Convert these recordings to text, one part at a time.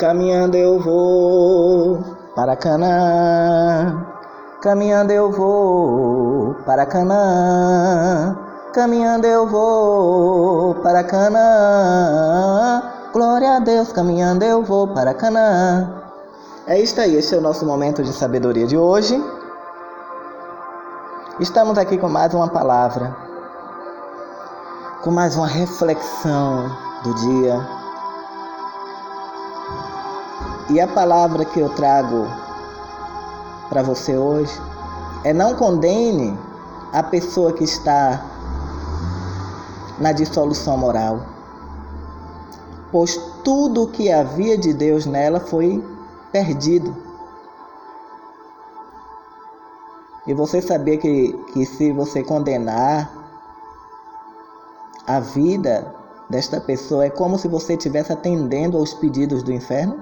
caminhando eu vou para Canaã. Caminhando eu vou para Canaã. Caminhando eu vou para Canaã. Glória a Deus, caminhando eu vou para Canaã. É isso aí, esse é o nosso momento de sabedoria de hoje. Estamos aqui com mais uma palavra, com mais uma reflexão do dia. E a palavra que eu trago para você hoje é: não condene a pessoa que está na dissolução moral, pois tudo o que havia de Deus nela foi perdido. E você sabia que se você condenar a vida desta pessoa, é como se você estivesse atendendo aos pedidos do inferno?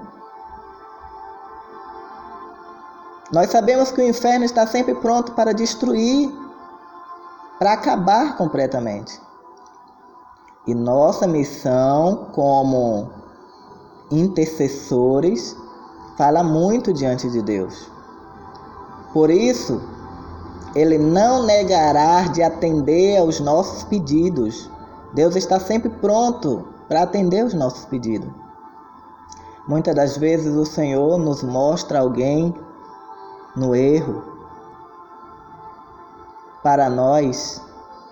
Nós sabemos que o inferno está sempre pronto para destruir, para acabar completamente. E nossa missão como intercessores fala muito diante de Deus. Por isso, Ele não negará de atender aos nossos pedidos. Deus está sempre pronto para atender os nossos pedidos. Muitas das vezes o Senhor nos mostra alguém no erro para nós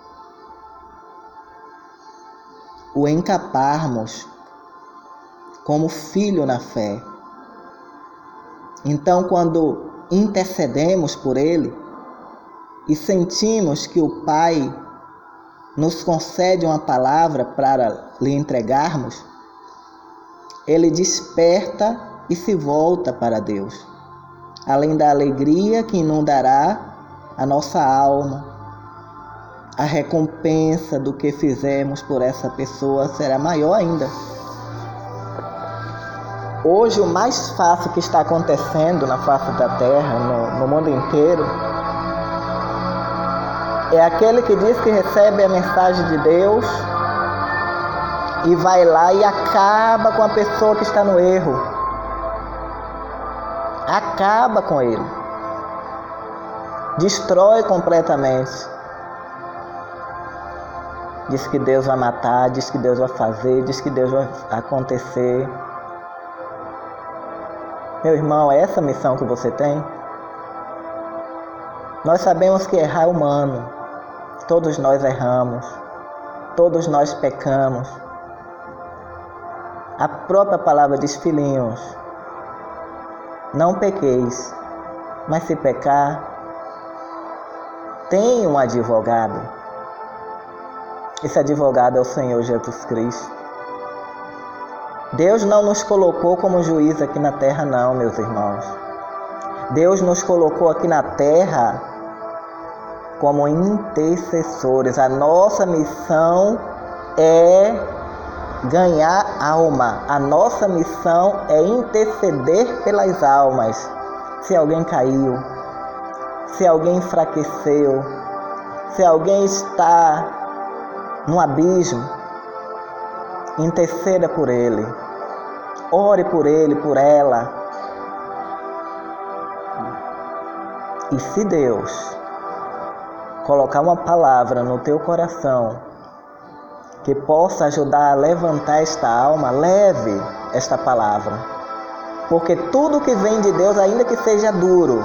o encaparmos como filho na fé. Então, quando intercedemos por ele e sentimos que o Pai nos concede uma palavra para lhe entregarmos, ele desperta e se volta para Deus. Além da alegria que inundará a nossa alma, a recompensa do que fizemos por essa pessoa será maior ainda. Hoje, o mais fácil que está acontecendo na face da terra, no mundo inteiro, é aquele que diz que recebe a mensagem de Deus e vai lá e acaba com a pessoa que está no erro. Acaba com ele. Destrói completamente. Diz que Deus vai matar, diz que Deus vai fazer, diz que Deus vai acontecer. Meu irmão, é essa a missão que você tem? Nós sabemos que errar é humano. Todos nós erramos. Todos nós pecamos. A própria palavra diz: filhinhos, não pequeis, mas se pecar, tem um advogado. Esse advogado é o Senhor Jesus Cristo. Deus não nos colocou como juiz aqui na terra, não, meus irmãos. Deus nos colocou aqui na terra como intercessores. A nossa missão é ganhar alma. A nossa missão é interceder pelas almas. Se alguém caiu, se alguém enfraqueceu, se alguém está no abismo, interceda por ele. Ore por ele, por ela. E se Deus colocar uma palavra no teu coração que possa ajudar a levantar esta alma, leve esta palavra. Porque tudo que vem de Deus, ainda que seja duro,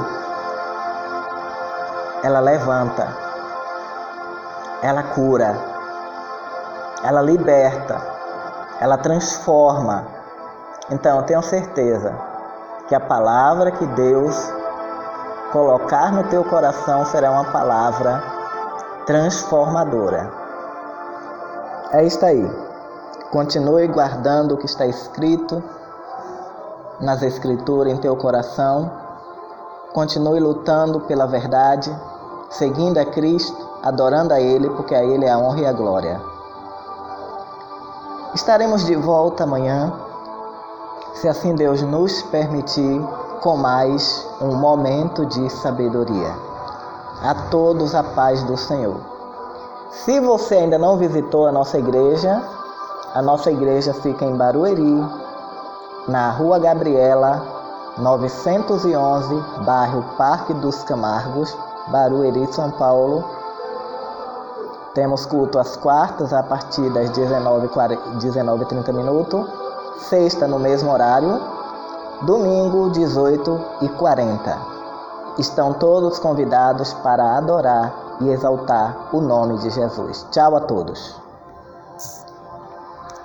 ela levanta, ela cura, ela liberta, ela transforma. Então, eu tenho certeza que a palavra que Deus colocar no teu coração será uma palavra transformadora. É isso aí. Continue guardando o que está escrito nas Escrituras em teu coração. Continue lutando pela verdade, seguindo a Cristo, adorando a Ele, porque a Ele é a honra e a glória. Estaremos de volta amanhã, se assim Deus nos permitir, com mais um momento de sabedoria. A todos a paz do Senhor. Se você ainda não visitou a nossa igreja fica em Barueri, na Rua Gabriela, 911, bairro Parque dos Camargos, Barueri, São Paulo. Temos culto às quartas a partir das 19h30, sexta no mesmo horário, domingo 18h40. Estão todos convidados para adorar e exaltar o nome de Jesus. Tchau a todos.